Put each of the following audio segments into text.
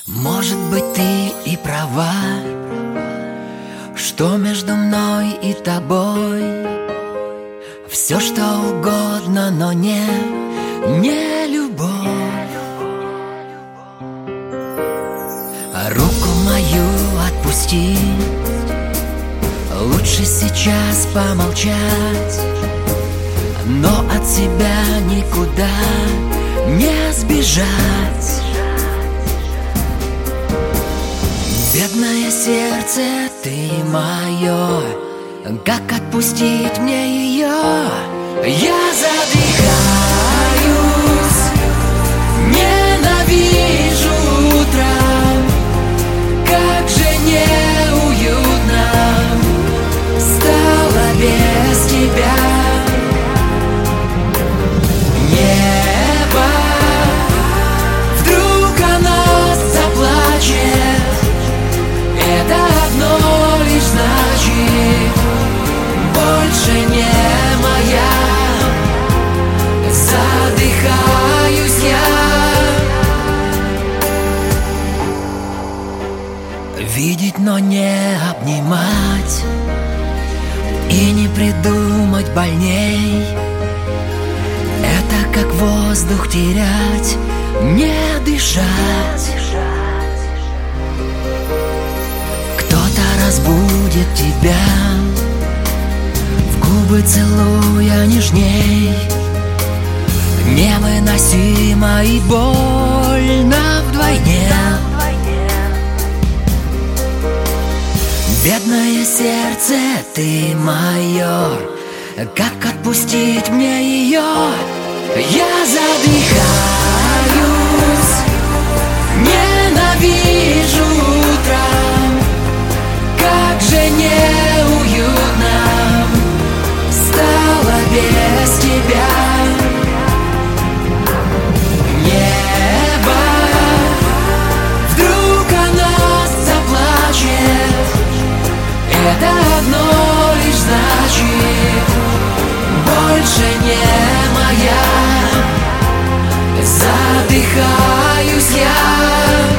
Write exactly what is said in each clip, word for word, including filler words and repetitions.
Может быть, ты и права, что между мной и тобой все что угодно, но не, не любовь. Руку мою отпусти, лучше сейчас помолчать, но от себя никуда не сбежать. Бедное сердце, ты мое, как отпустить мне ее? Я задыхаюсь, ненавижу утром, как же неуютно стало без тебя. Небо вдруг о нас заплачет, это одно лишь значит, больше не моя. Задыхаюсь я, видеть, но не обнимать, и не придумать больней. Это как воздух терять, не дышать. Разбудит тебя, в губы целуя нежней. Невыносимо и больно вдвойне. Бедное сердце, ты мое, как отпустить мне ее? Я задыхаюсь, ненавижу утром, как же неуютно стало без тебя. Небо вдруг о нас заплачет, это одно лишь значит, больше не моя. Задыхаюсь я,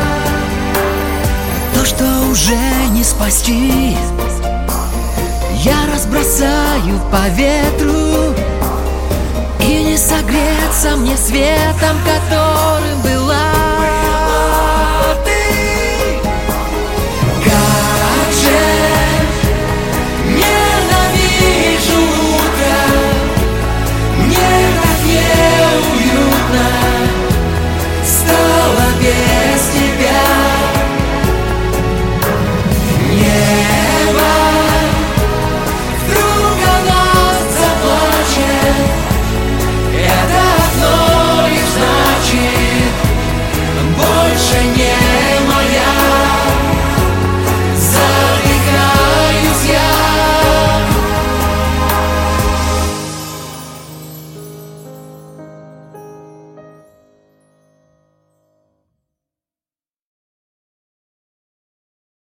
то, что уже не спасти, я разбросаю по ветру, и не согреться мне светом, которым была ты. Как же ненавижу утро, мне так неуютно стало без тебя.